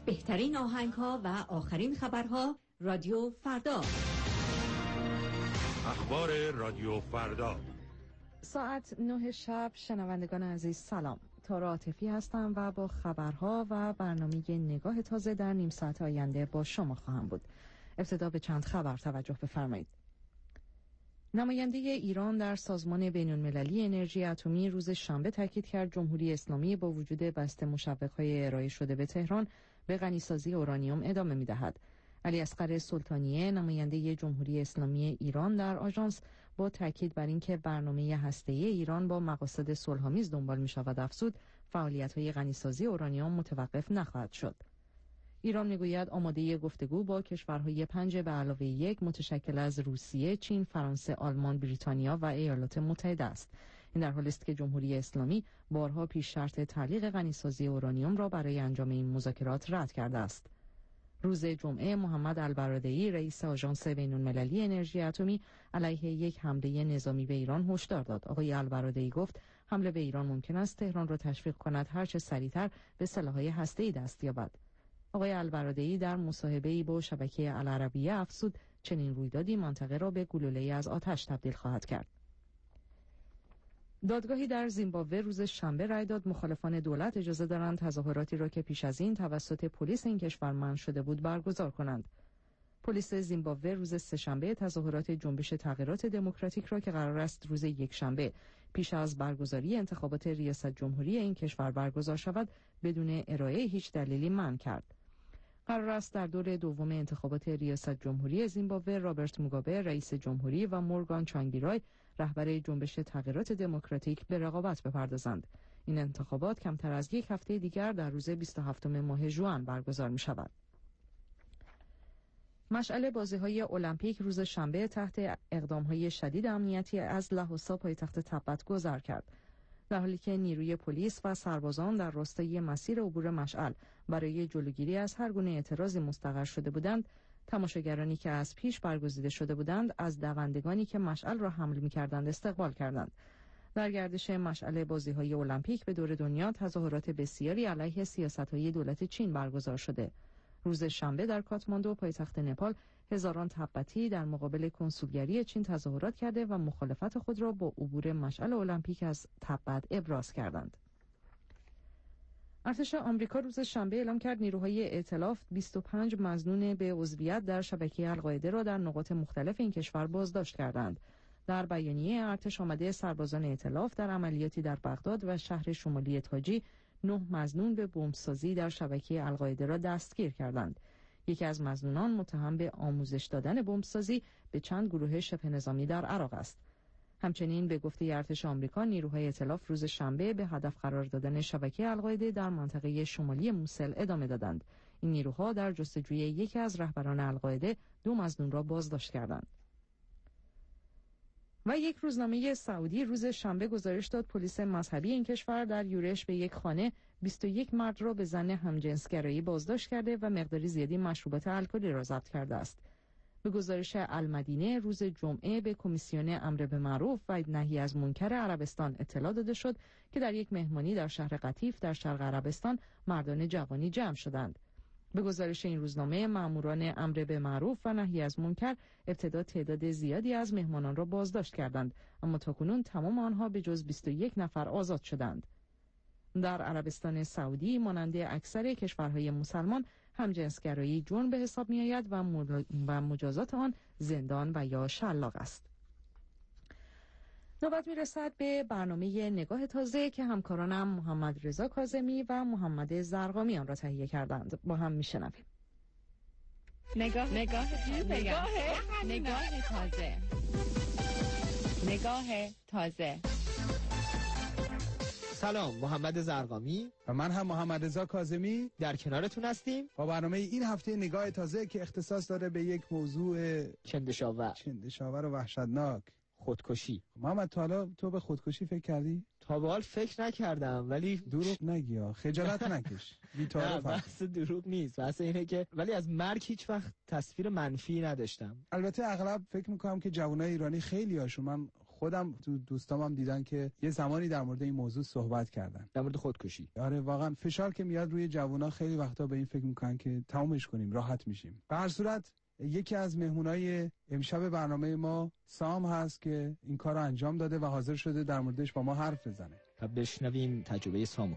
بهترین آهنگ‌ها و آخرین خبرها رادیو فردا. اخبار رادیو فردا. ساعت 9 شب. شنوندگان عزیز سلام. تارا عاطفی هستم و با خبرها و برنامه نگاه تازه در نیم ساعت آینده با شما خواهم بود. ابتدا به چند خبر توجه بفرمایید. نماینده ایران در سازمان بین‌المللی انرژی اتمی روز شنبه تاکید کرد جمهوری اسلامی با وجود بسته مشوق‌های ارائه شده به تهران به غنیسازی اورانیوم ادامه می‌دهد. علی اصغر سلطانیه نماینده جمهوری اسلامی ایران در آژانس با تاکید بر اینکه برنامه هسته‌ای ایران با مقاصد صلح‌آمیز دنبال می‌شود افزود فعالیت‌های غنیسازی اورانیوم متوقف نخواهد شد. ایران میگوید آماده گفتگو با کشورهای 5+1 متشکل از روسیه، چین، فرانسه، آلمان، بریتانیا و ایالات متحده است. این در حالی است که جمهوری اسلامی بارها پیش شرط تعلیق غنیسازی اورانیوم را برای انجام این مذاکرات رد کرده است. روز جمعه محمد البرادعی رئیس آژانس بین‌المللی انرژی اتمی علیه یک حمله نظامی به ایران هشدار داد. آقای البرادعی گفت حمله به ایران ممکن است تهران را تشویق کند هرچه سریعتر به سلاح‌های هسته‌ای دست یابد. آقای البرادعی در مصاحبه‌ای با شبکه العربیه افزود چنین رویدادی منطقه را به گلوله‌ای از آتش تبدیل خواهد کرد. دادگاهی در زیمبابوه روز شنبه رأی داد مخالفان دولت اجازه دارند تظاهراتی را که پیش از این توسط پلیس این کشور منع شده بود برگزار کنند. پلیس زیمبابوه روز سه‌شنبه تظاهرات جنبش تغییرات دموکراتیک را که قرار است روز یکشنبه پیش از برگزاری انتخابات ریاست جمهوری این کشور برگزار شود بدون ارائه هیچ دلیلی منع کرد. قرار است در دور دوم انتخابات ریاست جمهوری زیمبابوه رابرت موگابه رئیس جمهوری و مورگان چانگیرای رهبر جنبش تغییرات دموکراتیک به رقابت بپردازند. این انتخابات کمتر از یک هفته دیگر در روز 27 ماه ژوئن برگزار می شود. مشعل بازی‌های المپیک روز شنبه تحت اقدام‌های شدید امنیتی از لاهوسا پایتخت تبت گذر کرد. در حالی که نیروی پلیس و سربازان در راستای مسیر عبور مشعل برای جلوگیری از هر گونه اعتراضی مستقر شده بودند، تماشاگرانی که از پیش برگزیده شده بودند از دوندگانی که مشعل را حمل می‌کردند استقبال کردند. در گردش مشعل بازی‌های المپیک به دور دنیا تظاهرات بسیاری علیه سیاست‌های دولت چین برگزار شده. روز شنبه در کاتماندو پایتخت نپال هزاران تبتی در مقابل کنسولگری چین تظاهرات کرده و مخالفت خود را با عبور مشعل المپیک از تبت ابراز کردند. ارتش آمریکا روز شنبه اعلام کرد نیروهای ائتلاف 25 مظنون به عضویت در شبکه القاعده را در نقاط مختلف این کشور بازداشت کردند. در بیانیه ارتش آمده سربازان ائتلاف در عملیاتی در بغداد و شهر شمالی تاجی 9 مظنون به بمبسازی در شبکه القاعده را دستگیر کردند. یکی از مظنونان متهم به آموزش دادن بمبسازی به چند گروه شبه نظامی در عراق است. همچنین به گفته ارتش آمریکا نیروهای ائتلاف روز شنبه به هدف قرار دادن شبکه القاعده در منطقه شمالی موسل ادامه دادند. این نیروها در جستجوی یکی از رهبران القاعده 2 مظنون را بازداشت کردند. و یک روزنامه سعودی روز شنبه گزارش داد پلیس مذهبی این کشور در یورش به یک خانه 21 مرد را به ظن همجنسگرایی بازداشت کرده و مقداری زیادی مشروبات الکلی را ضبط کرده است. به گزارش المدینه روز جمعه به کمیسیون امر به معروف و نهی از منکر عربستان اطلاع داده شد که در یک مهمانی در شهر قطیف در شرق عربستان مردان جوانی جمع شدند. به گزارش این روزنامه ماموران امر به معروف و نهی از منکر ابتدا تعداد زیادی از مهمانان را بازداشت کردند، اما تاکنون تمام آنها به جز 21 نفر آزاد شدند. در عربستان سعودی مانند اکثر کشورهای مسلمان همجنسگرایی جرم به حساب می آید و مجازات آن زندان و یا شلاق است. نوبت می رسد به برنامه نگاه تازه که همکارانم محمد رضا کاظمی و محمد زرقامی آن را تهیه کردند. با هم می شنویم. نگاه تازه. سلام، محمد زرقامی و من هم محمد رضا کاظمی در کنارتون هستیم با برنامه این هفته نگاه تازه که اختصاص داره به یک موضوع چندشاور و وحشتناک، خودکشی. محمد تو به خودکشی فکر کردی؟ تا به حال فکر نکردم، ولی دروغ نگی، خجالت نکش. بی‌طرف بحث دروغ نیست، بحث اینه که ولی از مرگ هیچ وقت تصویر منفی نداشتم. البته اغلب فکر میکنم که جوانای ایرانی خیلی هاشون، من خودم تو دوستام هم دیدن که یه زمانی در مورد این موضوع صحبت کردن، در مورد خودکشی. آره واقعا فشار که میاد روی جوونا خیلی وقتا به این فکر میکنن که تمومش کنیم، راحت میشیم. به هر صورت یکی از مهمونای امشب برنامه ما سام هست که این کار رو انجام داده و حاضر شده در موردش با ما حرف بزنه. و بشنویم تجربه سامو.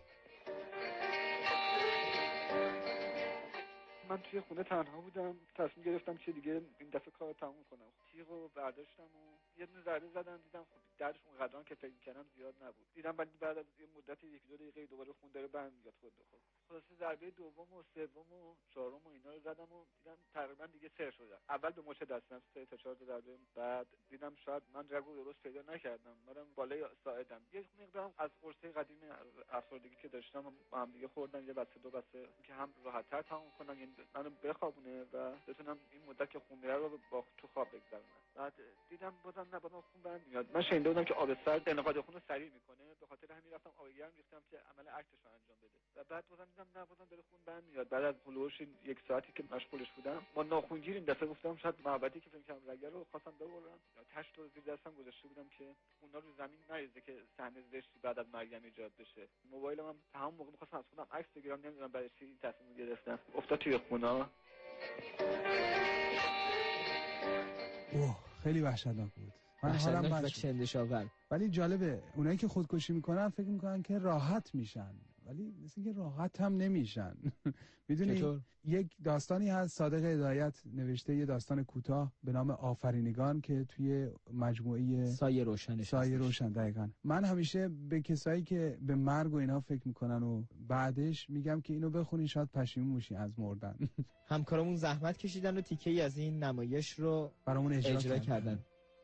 من توی خونه تنها بودم، تصمیم گرفتم که دیگه این دفعه کار تموم کنم. تیغو برداشتم و یه دونه ضربه زدم، دیدم خب دردش اون قدران که فکر می‌کردم زیاد نبود. دیدم ولی بعد از یه مدت 1-2 دقیقه دوباره خون داره برمیاد خود به خود. خلاص ضربه دوم و سوم و چهارم و اینا رو زدم و دیدم تقریبا دیگه سر شدم. اول به مچ دستم 3 تا 4 تا ضربه، بعد دیدم شاید من رگو درست پیدا نکردم، منم بالای ساعدم یه مقدارم از قرصه قدیمی افسردگی که داشتم با هم دیگه خوردم، یه بسته 2 بسته که هم راحت‌تر تموم کنم، یعنی منو بخوابونه و بتونم این مدت که خون میره رو با تو خواب بگذرونم. بعد دیدم بازم خون برم میاد. من شنیده بودم که آب سرد انعقاد خون رو سریع میکنه، به خاطر همین رفتم آب گرم ریختم که عمل عکسش رو انجام بده و بعد بازم دیدم بازم داره خون برم میاد. بعد از هلوش 1 ساعتی که مشغولش بودم با ناخونگیر این دفعه گفتم شاید محبتی که فکر کردم رگ رو خواستم ببرم، تشت رو زیر دستم گذاشته بودم که خونا رو زمین نریزه که صحنه زشتی بعد از مرگم ایجاد بشه. موبایلم هم تمام موقع می‌خواستم از خودم عکس بگیرم، نمیدونم برای چی این تصمیم گرفتم. افتاد توی خونا. اوه خیلی وحشتناک بود. من حالم بد شد. ولی جالبه اونایی که خودکشی میکنن فکر میکنن که راحت میشن، ولی مثل اینکه راحت هم نمیشن. میدونی یک داستانی هست صادق هدایت نوشته، یه داستان کوتاه به نام آفرینگان که توی مجموعه سایه روشن دقیقاً. من همیشه به کسایی که به مرگ و اینا فکر میکنن و بعدش میگم که اینو بخونین شاید پشیمون موشی از مردن. همکارمون زحمت کشیدن و تیکه‌ای از این نمایش رو برامون اجرا کردن.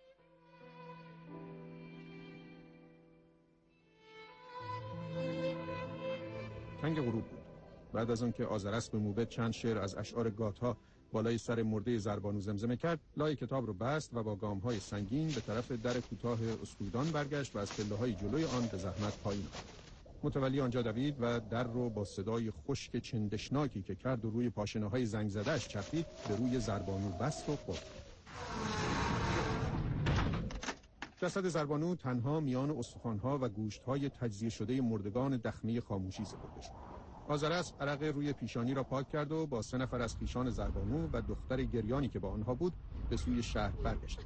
تنگ غروب بود. بعد از آنکه آذرس به موبد چند شعر از اشعار گاتها بالای سر مرده زربانو زمزمه کرد، لای کتاب رو بست و با گام‌های سنگین به طرف در کوتاه اسکودان برگشت و از پله‌های جلوی آن به زحمت پایین آمد. متولی آنجا دوید و در رو با صدای خشک چندشناکی که کرد و روی پاشنه‌های زنگ زده‌اش چرخید به روی زربانو بست و خورد. جسد زربانو تنها میان استخوان‌ها و گوشت‌های تجزیه شده مردگان دخمه خاموشی سپرده شد. آذرس عرق روی پیشانی را پاک کرد و با 3 نفر از پیشان زربانو و دختر گریانی که با آنها بود به سوی شهر برگشت.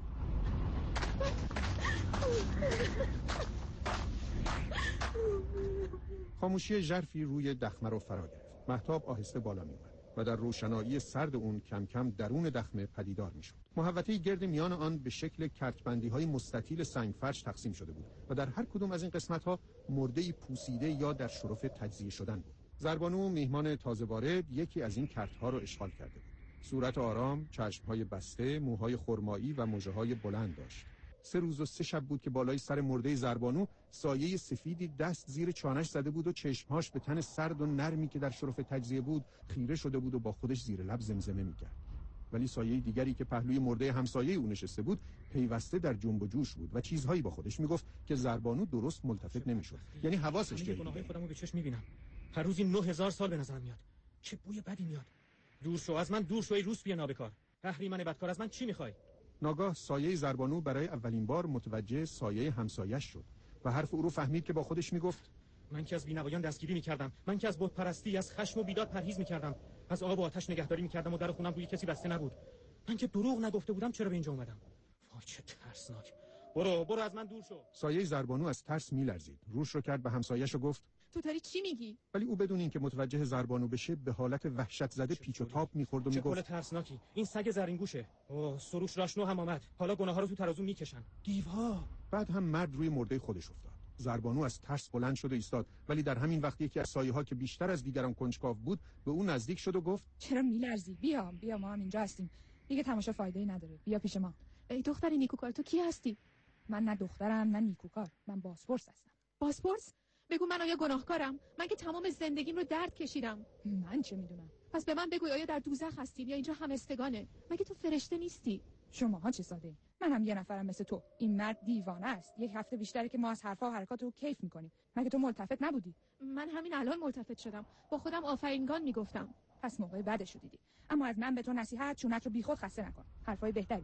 خاموشی ژرفی روی دخمه را فرا گرفت. مهتاب آهسته بالا می آمد و در روشنایی سرد اون کم کم درون دخمه پدیدار می شد. محوطه گرد میان آن به شکل کرکبندی‌های مستطیل سنگفرش تقسیم شده بود و در هر کدام از این قسمت‌ها مرده‌ای پوسیده یا در شرف تجزیه شدن بود. زربانو میهمان تازه وارد یکی از این کرت‌ها را اشغال کرده بود. صورت آرام، چشم‌های بسته، موهای خرمایی و مژه‌های بلند داشت. 3 روز و 3 شب بود که بالای سر مرده زربانو سایه سفیدی دست زیر چانش زده بود و چشمهاش به تن سرد و نرمی که در شرف تجزیه بود خیره شده بود و با خودش زیر لب زمزمه می‌کرد. ولی سایه دیگری که پهلوی مرده همسایه او نشسته بود پیوسته در جنب و جوش بود و چیزهایی با خودش میگفت که زربانو درست ملتفت نمیشد. یعنی حواسش جایی بود. خودمو به چشم می‌بینم. هر روزی 9000 سال به نظر میاد. چه بوی بدی میاد. دور شو از من، دور شو ای روسپی نابکار. اهریمن بدکار، از من چی می‌خوای؟ ناگاه سایه زربانو برای اولین بار متوجه سایه همسایه‌اش شد و حرف او رو فهمید که با خودش میگفت من که از بی‌نوایان دستگیری می‌کردم، من که از بت پرستی، از خشم و بیداد پرهیز می‌کردم، از آب و آتش نگهداری می‌کردم و در خونم روی کسی بسته نبود. من که دروغ نگفته بودم، چرا به اینجا اومدم؟ وای چه ترسناک. برو از من دور شو. سایه زربانو از ترس می‌لرزید. روش رو کرد به همسایه‌اش و گفت تو داری چی میگی؟ ولی او بدون اینکه متوجه زربانو بشه به حالت وحشت زده پیچ و تاب می‌خورد و میگفت چه ترسناکی. این سگ زرینگوشه. اوه سروش راشنو هم آمد. حالا گناه‌ها رو تو ترازو میکشن. دیوها. بعد هم مرد روی مرده خودش افتاد. زربانو از ترس بلند شد و ایستاد، ولی در همین وقت یکی از سایه‌ها که بیشتر از دیگران کنجکاو بود به او نزدیک شد و گفت چرا میلرزی؟ بیا ما هم اینجا هستیم. دیگه تماشا فایده‌ای نداره. بیا پیش ما. ای دختر نیکوکار، تو کی هستی؟ من نه دخترم نه نیکوکار. من بازپرس هستم. بازپرس؟ بگو من آیا گناهکارم؟ من که تمام زندگیم رو درد کشیدم. من چه میدونم؟ پس به من بگو آیا در دوزخ هستیم یا اینجا همستگانه؟ مگه تو فرشته نیستی؟ شماها چه ساده؟ من هم یه نفرم مثل تو. این مرد دیوانه است. 1 هفته بیشتره که ما از حرفا و حرکات رو کیف میکنیم. مگه تو ملتفت نبودی؟ من همین الان ملتفت شدم. با خودم آفرینگان میگفتم. پس موقع بعدش رو دیدی. اما از من به تو نصیحت، چونت رو بیخود خسته نکن. حرفای بهتری داری.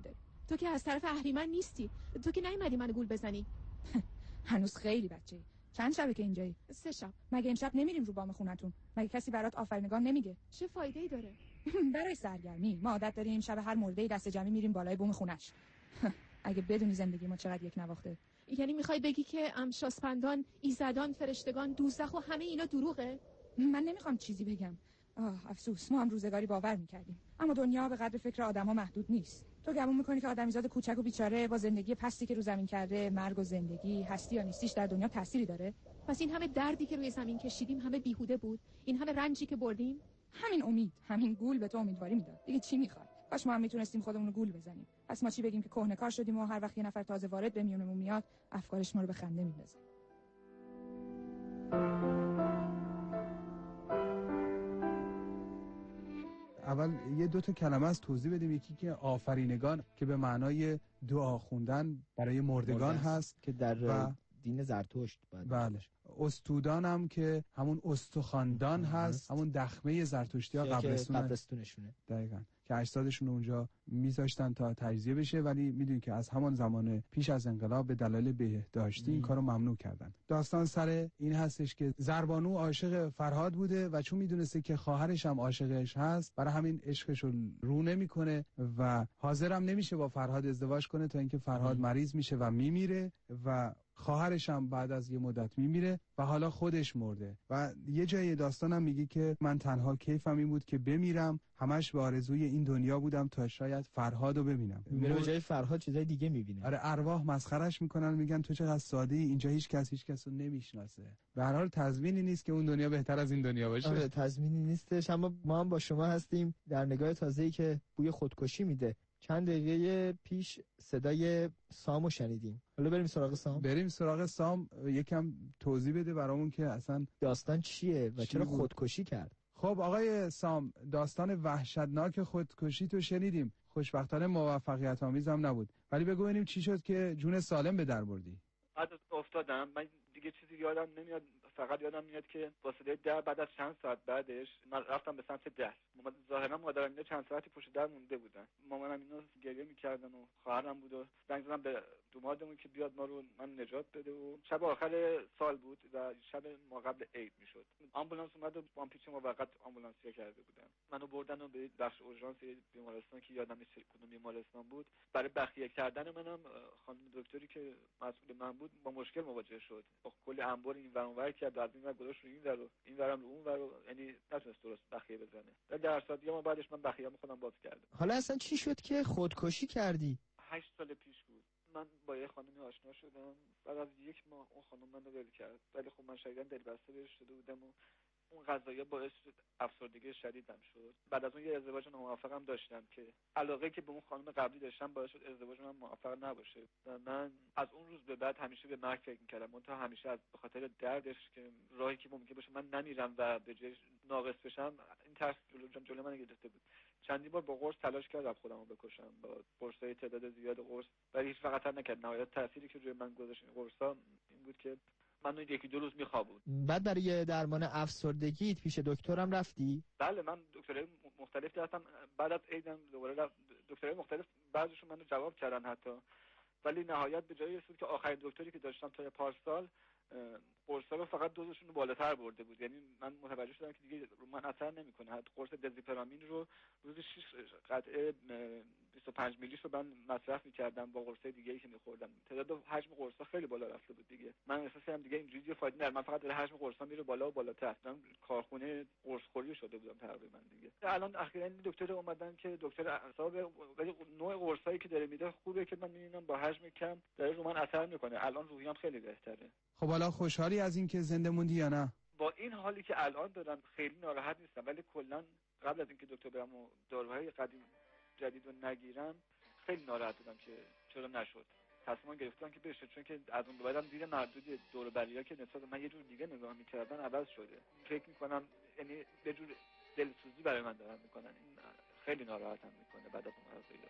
تو که از طرف اهریمن نیستی. تو که نیومدی منو گول بزنی. هنوز خیلی بچه‌ای. چند شبه که اینجایی؟ 3 شب. مگه امشب نمیریم رو بام خونتون؟ مگه کسی برات آفرینگان نمیگه؟ چه فایده‌ای داره؟ برای سرگرمی. ما عادت داریم شب هر مرده‌ای دست جمعی میریم بالای بوم خونش. اگه بدونی زندگی ما چقدر یک نواخته. یعنی میخوای بگی که امشاسپندان، ایزدان، فرشتگان، دوزخ و همه اینا دروغه؟ من نمیخوام چیزی بگم. افسوس، ما هم روزگاری باور میکردیم، اما دنیا به قدر فکر آدما محدود نیست. تو گمون میکنی که آدمیزاد کوچک و بیچاره با زندگی پستی که رو زمین کرده، مرگ و زندگی، هستی یا نیستیش در دنیا تأثیری داره؟ پس این همه دردی که روی زمین کشیدیم همه بیهوده بود؟ این همه رنجی که بردیم؟ همین امید، همین گول به تو امیدواری میداد. دیگه چی میخوای؟ کاش ما هم میتونستیم خودمون رو گول بزنیم. پس ما چی بگیم که کهنه‌کار شدیم و هر وقت یه نفر تازه وارد به میونمون میاد افکارش ما رو به خنده میندازه. اول یه 2 تا کلمه از توضیح بدیم. یکی که آفرینگان که به معنای دعا خوندن برای مردگان هست که در دین زرتشت بله. استودان هم که همون استخواندان هست، همون دخمه زرتشتی ها قبرستونشونه دقیقاً که اجسادشون اونجا میذاشتن تا تجزیه بشه، ولی میدونید که از همان زمان پیش از انقلاب به دلایل بهداشتی این کارو ممنوع کردن. داستان سر این هستش که زربانو عاشق فرهاد بوده و چون میدونسته که خواهرش هم عاشقش هست، برای همین عشقش رو نمیکنه و حاضرم نمیشه با فرهاد ازدواج کنه تا اینکه فرهاد مریض میشه و میمیره و خواهرش هم بعد از یه مدت میمیره و حالا خودش مرده. و یه جای داستانم میگه که من تنها کیفم این بود که بمیرم، همش به آرزوی این دنیا بودم تا شاید فرهادو ببینم. به جای فرهاد چیزای دیگه میبینه. آره، ارواح مسخرهش میکنن، میگن تو چقدر ساده‌ای، اینجا هیچ کس رو نمیشناسه. به هر حال تضمینی نیست که اون دنیا بهتر از این دنیا باشه. آره، تضمینی نیستش. اما ما هم با شما هستیم در نگاه تازه‌ای که بوی خودکشی میده. چند دقیقه پیش صدای سامو شنیدیم. حالا بریم سراغ سام. یکم توضیح بده برامون که اصلا داستان چیه و چرا خودکشی کرد. خب آقای سام، داستان وحشتناک خودکشی تو شنیدیم. خوشبختانه موفقیت آمیز هم نبود. ولی بگو ببینیم چی شد که جون سالم به در بردی. بعد افتادم، من دیگه چیزی یادم نمیاد، فقط یادم میاد که با صدای در بعد از چند ساعت بعدش من رفتم به سمت در. ظاهرا مادرم اینا چند ساعتی پشت در مونده بودن. مامانم اینا گریه میکردن و خواهرم بود و زنگ زدم به دومادمون که بیاد ما رو من نجات بده و شب آخر سال بود و شب ما قبل عید میشد. آمبولانس اومد و بامپیچ موقت آمبولانسیا کرده بودن. منو بردن و به بخش اورژانس بیمارستان که یادم نیست کدوم بیمارستان بود. برای بخیه کردن منم خانم دکتری که مسئول من بود با مشکل مواجه شد. با کلی انبار این ور اون ور کرد، از این ور گذاشت رو این ور و این ورم رو اون ور، یعنی نتونست درست بخیه بزنه. در صورت ما بعدش من بخیه‌مو خودم باز کردم. حالا اصلا چی شد که خودکشی کردی؟ 8 سال پیش بود. من با یه خانمی آشنا شدم. بعد از 1 ماه اون خانم منو ول کرد. ولی خب من شدیداً دلبسته بهش شده بودم و اون قضایا باعث افسردگی شدیدم شد. بعد از اون یه ازدواج ناموفقم داشتم که علاقه که به اون خانم قبلی داشتم باعث شد ازدواج من موفق نباشه. و من از اون روز به بعد همیشه به مرگ فکر می‌کردم. من تا همیشه از به خاطر دردش که راهی که ممکن باشه من نمیرم و به جای ناقص بشم، این ترس جلوی من گرفته بود. چندین بار با قرص تلاش کردم خودمو بکشم، با قرصای تعداد زیاد قرص، ولی هیچ وقت نکرد. نهایت تأثیری که روی من گذاشت این قرصا این بود که من 1-2 روز میخوابون. بعد برای درمان افسردگی پیش دکترم رفتی؟ بله، من دکترای مختلف رفتم. بعد از عیدم دوباره دکترای مختلف، بعضیشون منو جواب کردن حتی، ولی نهایت به جایی رسید که آخرین دکتری که داشتم تا پارسال قرصا رو فقط دوزشون رو بالاتر برده بود. یعنی من متوجه شدم که دیگه رو من اثر نمیکنه. حتی قرص دزیپرامین رو روزی 6 قطعه 25 میلی رو من مصرف می‌کردم با قرصای دیگه‌ای که می‌خوردم. تعداد و حجم قرصا خیلی بالا رفته بود دیگه. من احساس کردم دیگه اینجوری فایده نداره. من فقط حجم قرصا میره بالا و بالاتر. من کارخونه قرص خوری شده بودم تقریبا دیگه. الان اخیراً دکتر اومدن که دکتر اعصاب، ولی نوع قرصایی که داره میده خوبه که من می‌بینم با حجم کم داره رو من اثر می‌کنه. الان روحیه‌ام خیلی بهتره. خب حالا خوشحالی از این که زنده موندی یا نه؟ با این حالی که الان دارم خیلی ناراحت نیستم، ولی کلا قبل از اینکه دکتر برم و داروهای قدیم جدید رو نگیرم خیلی ناراحت بودم که چرا نشد. تصمیم گرفتم که بشه، چون که از اون بعدم دید محدودی دور بریا که نسبت من یه جور دیگه نگاه می‌کردن عوض شده. فکر می‌کنم یعنی یه جور دلسوزی برای من دارن می‌کنن. این خیلی ناراحتم می‌کنه بعد از اون قضیه.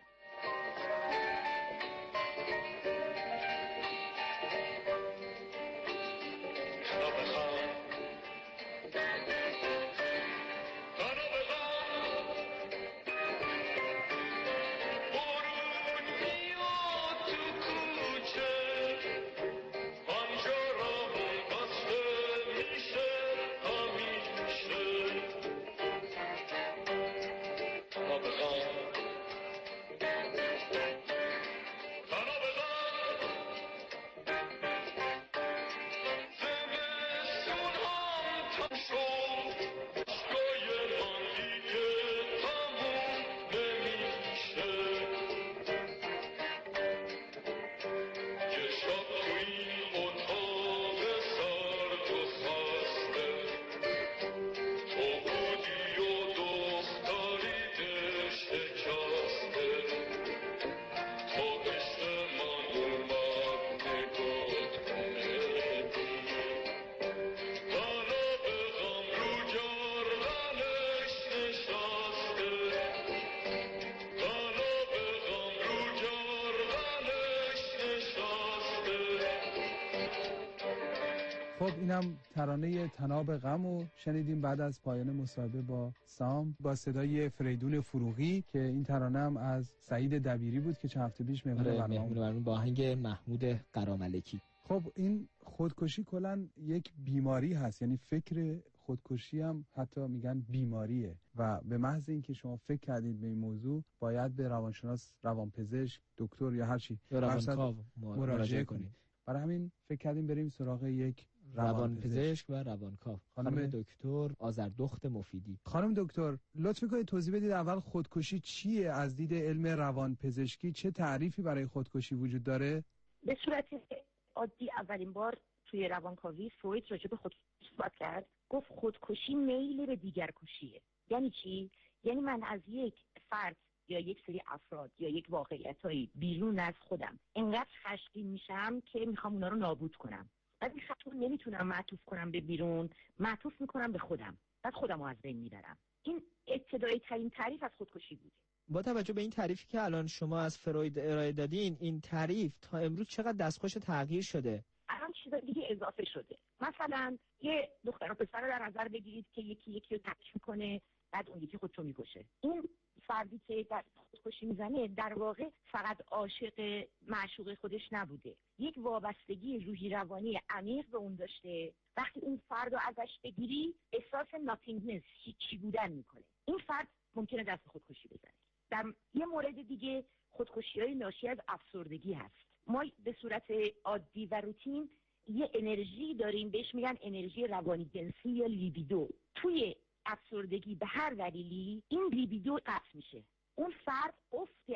خب اینم ترانه طناب غمو شنیدیم بعد از پایان مصاحبه با سام با صدای فریدون فروغی که این ترانه هم از سعید دبیری بود که چند هفته پیش مهمون برنامه با آهنگ محمود قراملکی. خب این خودکشی کلا یک بیماری هست، یعنی فکر خودکشی هم حتی میگن بیماریه و به محض اینکه شما فکر کردید به این موضوع باید به روانشناس، روانپزشک، دکتر یا هر چی روانکاو مراجعه کنید. برای همین فکر کردیم بریم سراغ یک روانپزشک و روانکاو، خانم دکتر آذردخت مفیدی. خانم دکتر لطف می‌کنید توضیح بدید اول خودکشی چیه؟ از دید علم روانپزشکی چه تعریفی برای خودکشی وجود داره؟ به صورت عادی اولین بار توی روانکاوی فروید راجع به خودکشی صحبت کرد. گفت خودکشی میل به دیگر کشیه. یعنی چی؟ یعنی من از یک فرد یا یک سری افراد یا یک واقعیتایی بیرون از خودم انقدر خشمگین میشم که میخوام اونا رو نابود کنم. بعد این خشم رو نمیتونم معطوف کنم به بیرون، معطوف میکنم به خودم. بعد خودم رو از بین میبرم. این ابتدایی ترین تعریف از خودکشی بوده. با توجه به این تعریفی که الان شما از فروید ارائه دادین، این تعریف تا امروز چقدر دستخوش تغییر شده؟ الان چیز دیگه اضافه شده. مثلا یه دختر و پسر رو در نظر بگیرید که یکی رو ترک میکنه، بعد اون یکی خودشو میکشه. این فردی که در خودکشی میزنه در واقع فقط عاشق معشوق خودش نبوده، یک وابستگی روحی روانی عمیق به اون داشته. وقتی اون فرد رو ازش بگیری احساس ناتینگنس، هیچی بودن میکنه. این فرد ممکنه دست خودکشی بزنه. در یه مورد دیگه خودکشی‌های ناشی از افسردگی هست. ما به صورت عادی و روتین یه انرژی داریم بهش میگن انرژی روانی جنسی یا لیبیدو. توی افسردگی به هر دلیلی این لیبیدو قطع میشه. اون فرد افت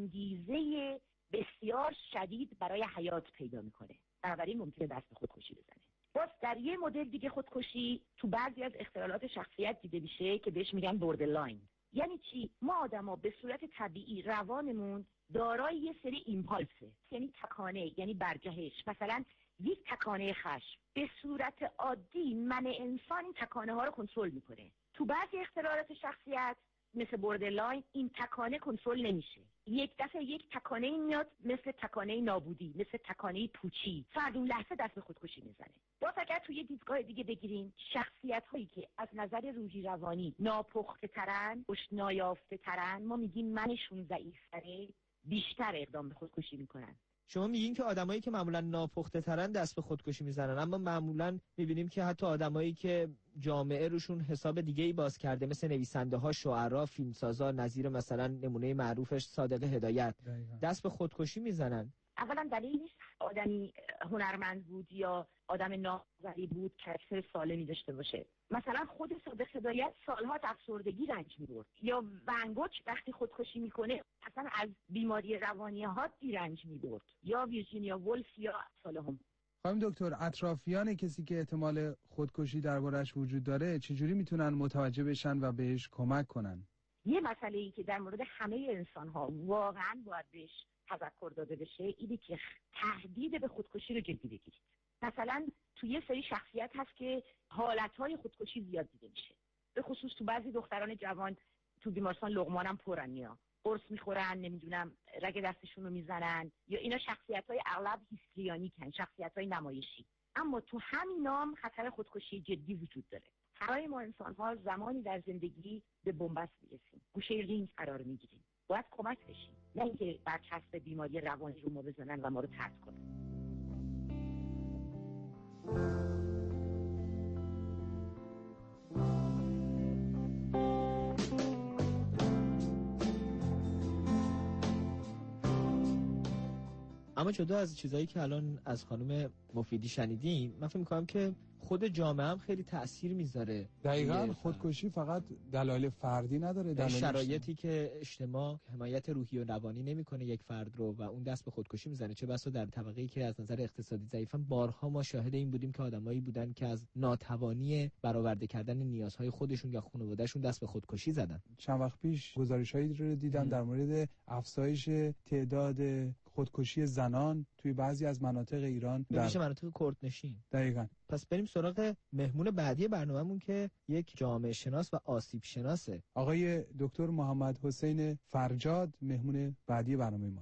انگیزه بسیار شدید برای حیات پیدا میکنه. بنابراین ممکنه دست خودکشی بزنه. باز در یه مدل دیگه خودکشی تو بعضی از اختلالات شخصیت دیده میشه که بهش میگن بوردرلاین. یعنی چی؟ ما آدما به صورت طبیعی روانمون دارای یه سری ایمپالسه، یعنی تکانه، یعنی برجهش. مثلا یک تکانه خشم به صورت عادی من انسان این تکانه ها رو کنترل میکنه. تو بعضی اختلالات شخصیت مثل بوردرلاین این تکانه کنترل نمیشه. یک دفعه یک تکانه میاد مثل تکانه نابودی، مثل تکانه پوچی، فرد اون لحظه دست به خودکشی میزنه. باز اگر توی دیدگاه دیگه بگیریم، شخصیت هایی که از نظر روحی روانی ناپخته ترن، نایافته ترن، ما میگیم منشون ضعیف‌تره، بیشتر اقدام به خودکشی میکنن. شما میگین که آدمایی که معمولا ناپخته ترن دست به خودکشی میزنن، اما معمولا میبینیم که حتی آدمایی که جامعه روشون حساب دیگه ای باز کرده مثل نویسنده ها، شاعرها، فیلمسازا، نظیر مثلا نمونه معروفش صادق هدایت دست به خودکشی میزنن. اولا دلیل نیست آدمی هنرمند بود یا آدم ناظری بود که اکثر سالمی داشته باشه. مثلا خود صادق هدایت سالها از افسردگی رنج می‌برد، یا ون گوگ وقتی خودکشی میکنه اصلا از بیماری روانی حادی رنج می‌برد، یا ویرجینیا وولف یا امثالهم. خانم دکتر، اطرافیان کسی که احتمال خودکشی دربارش وجود داره چجوری میتونن متوجه بشن و بهش کمک کنن؟ یه مسئله‌ای که در مورد همه انسان‌ها واقعاً باید بهش تذکر داده بشه اینه که تهدید به خودکشی رو جدی بگیرید. مثلا تو یه سری شخصیت هست که حالتهای خودکشی زیاد دیده میشه، به خصوص تو بعضی دختران جوان تو بیمارستان لقمانم پرن، یا قرص میخورن، نمیدونم رگ دستشون رو میزنن، یا اینا شخصیت‌های اغلب هیستریونیکن، شخصیت‌های نمایشی. اما تو همین نام خطر خودکشی جدی وجود داره. همه ما انسان‌ها زمانی در زندگی به بنبست میرسیم، گوشه رینگ قرار میگیریم، باید کمک بشیم، نه اینکه برچسب بیماری روانی رو ما بزنن و ما رو طرد کنن. اما جدا از چیزایی که الان از خانم مفیدی شنیدیم، من فکر می‌کنم که خود جامعه هم خیلی تأثیر میذاره. دقیقاً خودکشی فقط دلایل فردی نداره، دلایل شرایطی که اجتماع حمایت روحی و روانی نمیکنه یک فرد رو و اون دست به خودکشی میزنه. چه بسا در طبقه‌ای که از نظر اقتصادی ضعیفن، بارها ما شاهد این بودیم که آدمایی بودن که از ناتوانی برآورده کردن نیازهای خودشون یا خانواده‌شون دست به خودکشی زدن. چند وقت پیش گزارش‌هایی رو دیدم در مورد افزایش تعداد خودکشی زنان توی بعضی از مناطق ایران، در مناطق کردنشین. دقیقاً. پس بریم سراغ مهمون بعدی برنامه‌مون که یک جامعه شناس و آسیب شناسه. آقای دکتر محمد حسین فرجاد مهمون بعدی برنامه ماست.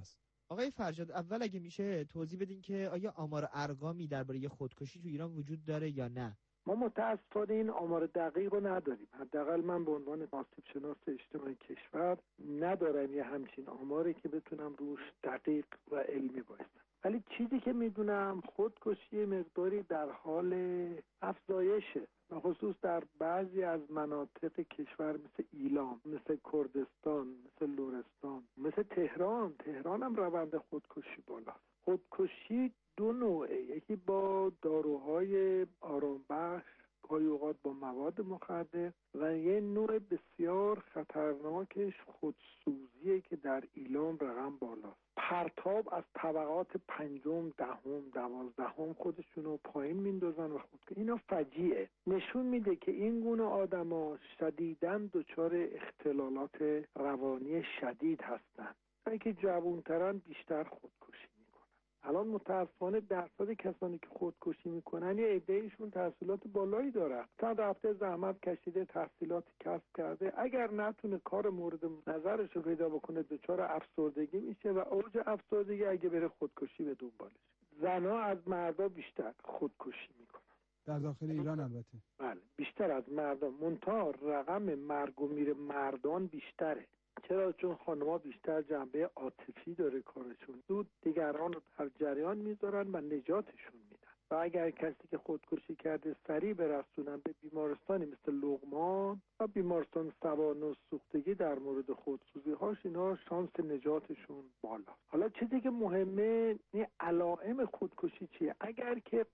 آقای فرشاد، اول اگه میشه توضیح بدین که آیا آمار ارقامی درباره خودکشی تو ایران وجود داره یا نه؟ ما متاسفانه این آمار دقیق رو نداریم. حداقل من به عنوان آسیب شناس اجتماعی کشور ندارم یه همچین آماری که بتونم روش دقیق و علمی بایستم. ولی چیزی که میدونم خودکشی مقداری در حال افزایشه، به خصوص در بعضی از مناطق کشور مثل ایلام، مثل کردستان، مثل لرستان، مثل تهران هم روند خودکشی بالاست. خودکشی دو نوعه، یکی با داروهای آرامبخش، گاهی اوقات با مواد مخدر، و یه نوع بسیار خطرناکش خودسوزیه که در ایلام رقم بالاست. پرتاب از طبقات 5، 10، 12 خودشونو پایین میندازن و اینا فجیعه. نشون میده که این گونه آدما شدیداً دچار اختلالات روانی شدید هستن. اینکه جوانترن بیشتر خودکشی میکنن. الان متاسفانه درصد کسانی که خودکشی میکنن یه عده‌ایشون تحصیلات بالایی دارن، تا رفته زحمت کشیده تحصیلات کسب کرده، اگر نتونه کار مورد نظرش رو پیدا بکنه دچار افسردگی میشه و اوج افسردگی اگه بره خودکشی به دنبالش. زنها از مردا بیشتر خودکشی میکنن در داخل ایران. البته بله بیشتر از مردان، منتها رقم مرگ و میر مردان بیشتره. چرا؟ چون خانم‌ها بیشتر جنبه عاطفی داره کارشون، زود دیگران رو در جریان میذارن و نجاتشون میدن. و اگر کسی که خودکشی کرده سریع برسونن به بیمارستانی مثل لقمان و بیمارستان سوانح سوختگی در مورد خودسوزی‌هاش، اینا شانس نجاتشون بالا. حالا چیزی که مهمه این علائم خودکشی چیه؟ اگر که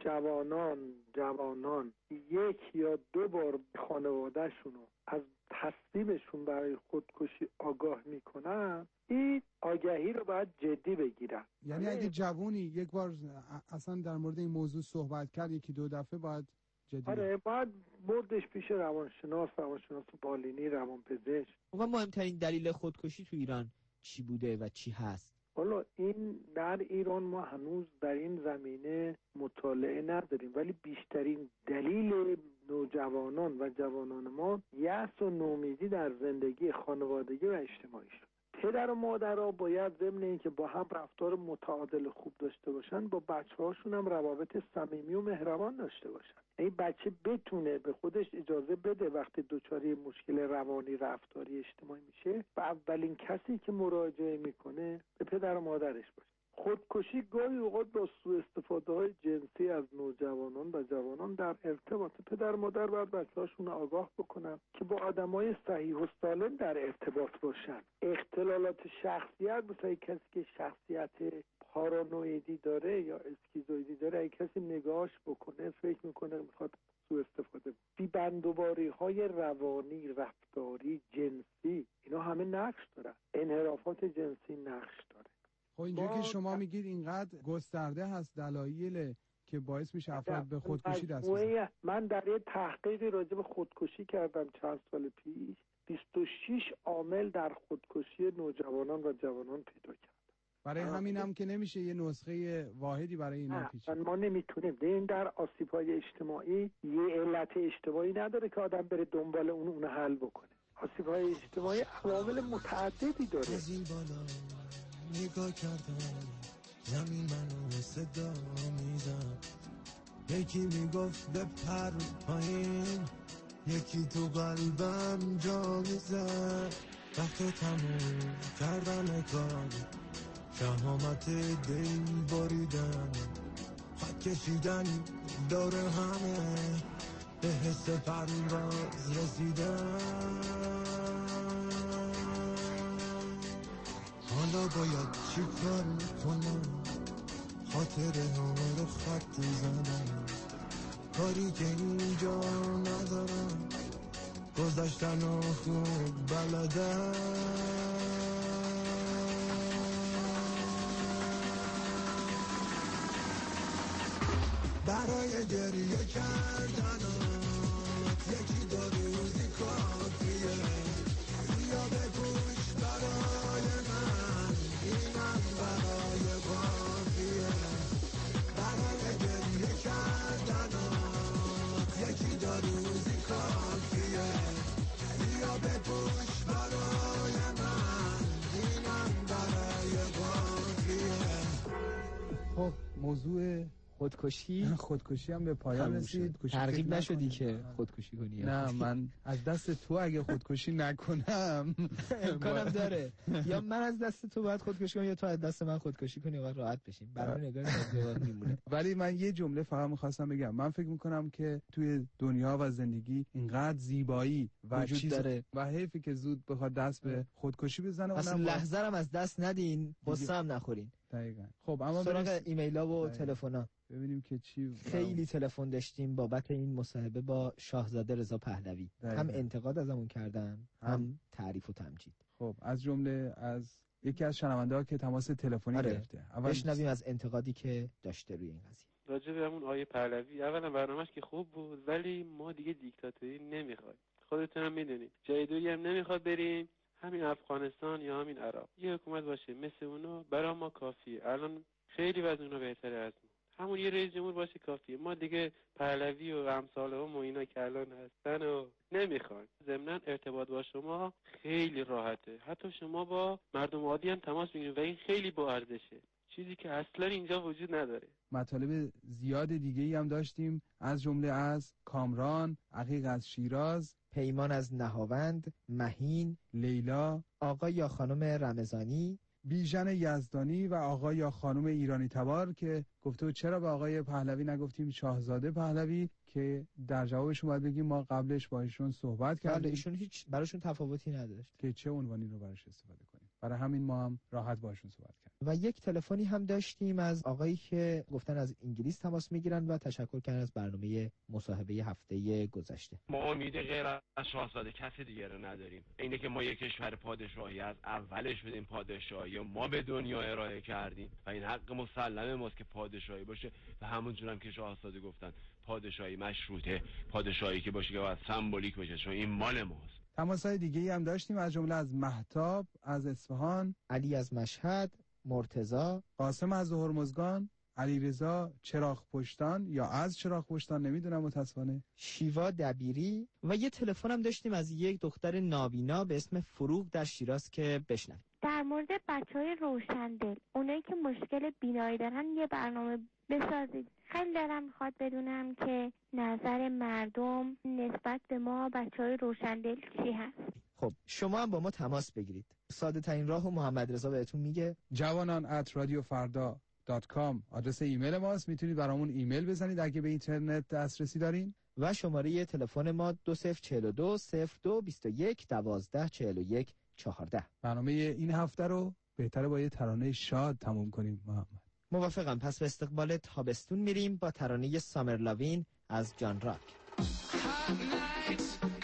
جوانان 1 یا 2 بار خانواده‌شون رو از تصمیمشون برای خودکشی آگاه میکنن، این آگهی رو باید جدی بگیرن. یعنی اگه جوونی 1 بار اصلا در مورد این موضوع صحبت کرد، 1-2 دفعه باید جدی باید بردش پیش روانشناس بالینی، روانپزشک. و مهمترین دلیل خودکشی تو ایران چی بوده و چی هست؟ حالا این در ایران ما هنوز در این زمینه مطالعه نداریم، ولی بیشترین دلیل نوجوانان و جوانان ما یأس و نومیدی در زندگی خانوادگی و اجتماعی شد. پدر و مادرها باید ضمن اینکه با هم رفتار متعادل خوب داشته باشن، با بچه‌هاشون هم روابط صمیمی و مهربان داشته باشن. این بچه بتونه به خودش اجازه بده وقتی دچار مشکل روانی، رفتاری، اجتماعی میشه و اولین کسی که مراجعه میکنه به پدر و مادرش باشه. خودکشی گاهی اوقات با سوء استفاده های جنسی از نوجوانان و جوانان در ارتباط. پدر و مادر باید بچه‌هاشون آگاه بکنن که با آدمای صحیح و سالم در ارتباط باشن. اختلالات شخصیت، مثل کسی که شخصیت پارانویدی داره یا اسکیزویدی داره، اگه کسی نگاهش بکنه فکر میکنه میخواد سوء استفاده. بی‌بندوباری‌های روانی، رفتاری، جنسی، اینا همه نقش دارن. انحرافات جنسی نقش داره. خب اینجا که شما میگید اینقدر گسترده هست دلایل که باعث میشه افراد به خودکشی دست بزنن. من در یه تحقیقی راجع به خودکشی کردم چند سال پیش. 26 عامل در خودکشی نوجوانان و جوانان پیدا کردم. برای همینم که نمیشه یه نسخه واحدی برای اینا پیچید. ما نمیتونیم. این در آسیب‌های اجتماعی یه علت اجتماعی نداره که آدم بره دنبال اون حل بکنه. آسیب‌های اجتماعی عوامل متعددی داره. نگاه کردم زمین منو صدا میدم، یکی میگفت بپر پایین، یکی تو قلبم جا میزد. وقت تموم کردن کار، شهامت دل باریدن، خط کشیدن دور همه، به حس پرواز رسیدن. حالا باید چی کار کنم؟ خاطره ها رو خط زدم، کاری که اینجا ندارم، گذشتن و خوب بلدم. برای گریه کردنات یکی دو روزی کافیه، بیا بگوش برای من، اینم برای کافیه. برای گریه کردنات یکی دو روزی کافیه، بیا بگوش برای من، اینم برای کافیه. موضوع خودکشی هم به پایان رسید. ترغیب نشدی که خودکشی کنی؟ نه، من از دست تو اگه خودکشی نکنم امکانم داره یا من از دست تو باید خودکشی کنم یا تو از دست من خودکشی کنی و راحت بشیم. برای نگاه میمونه. ولی من یه جمله فقط می‌خواستم بگم. من فکر می‌کنم که توی دنیا و زندگی اینقدر زیبایی و چیز داره و حیفی که زود بخواد دست به خودکشی بزنه. اصلا لحظه هم از دست ندین، غصه هم نخورین. دقیقاً. خب اما سراغ ایمیل‌ها و تلفن‌ها ببینیم که چی. خیلی تلفن داشتیم بابت این مصاحبه با شاهزاده رضا پهلوی. هم انتقاد ازمون کردن، هم تعریف و تمجید. خب از جمله از یکی از شنونده‌ها که تماس تلفنی گرفته. بشنویم از انتقادی که داشته روی این قضیه. راجع به همون آیه پهلوی، اولا برنامه‌اش که خوب بود ولی ما دیگه دیکتاتوری نمی‌خوایم. خودتونم میدونید. جای دوری هم نمی‌خواد بریم. همین افغانستان یا همین عراق یه حکومت باشه مثل اونا برای ما کافیه. الان خیلی وضع اونا بهتره از همون یه رئیس جمهور باشه کافیه. ما دیگه پهلوی و امثالهم و اینا که الان هستن و نمیخوایم. ضمناً ارتباط با شما خیلی راحته. حتی شما با مردم عادی هم تماس بگیرید و این خیلی با ارزشه. چیزی که اصلا اینجا وجود نداره. مطالب زیاد دیگه‌ای هم داشتیم از جمله از کامران، عقیق از شیراز، پیمان از نهاوند، مهین، لیلا، آقا یا خانم رمضانی، بیژن یزدانی و آقا یا خانم ایرانی تبار که گفته چرا به آقای پهلوی نگفتیم شاهزاده پهلوی، که در جوابشون باید بگیم ما قبلش با ایشون صحبت کردیم. ایشون هیچ براشون تفاوتی نداشت که چه عنوانی رو براش استفاده کنیم. برای همین ما هم راحت باشون صحبت کردیم. و یک تلفنی هم داشتیم از آقایی که گفتن از انگلیس تماس میگیرن و تشکر کردن از برنامه مصاحبه هفته گذشته. ما امید غیر از شاهزاده کسی دیگه رو نداریم. اینه که ما یک کشور پادشاهی از اولش بدیم پادشاهی ما به دنیا ارائه کردیم و این حق مسلمه ماست که پادشاهی باشه و همونجور هم که شاهزاده گفتن پادشاهی مشروطه، پادشاهی که باشه که باید سمبولیک باشه چون این مال ماست. تماس‌های دیگه‌ای هم داشتیم از جمله از مهتاب از اصفهان، علی از مشهد، مرتضی، قاسم از هرمزگان، علیرضا چراغ پشتان یا از چراغ پشتان نمیدونم متاسفانه، شیوا دبیری و یه تلفن هم داشتیم از یک دختر نابینا به اسم فروغ در شیراز که بشنویم. در مورد بچهای روشندل، اونایی که مشکل بینایی دارن یه برنامه بسازید. خیلی دلم میخواد بدونم که نظر مردم نسبت به ما بچهای روشندل چی هست. خب شما هم با ما تماس بگیرید. ساده ترین راهو محمد رضا بهتون میگه. javanan@radiofarda.com آدرس ایمیل ماست. میتونید برامون ایمیل بزنید اگه به اینترنت دسترسی دارین. و شماره تلفن ما 2042 02 21 12 41 14. برنامه این هفته رو بهتره با یه ترانه شاد تموم کنیم محمد. موافقم. پس به استقبال تابستون میریم با ترانه سامر لاوین از جان راک.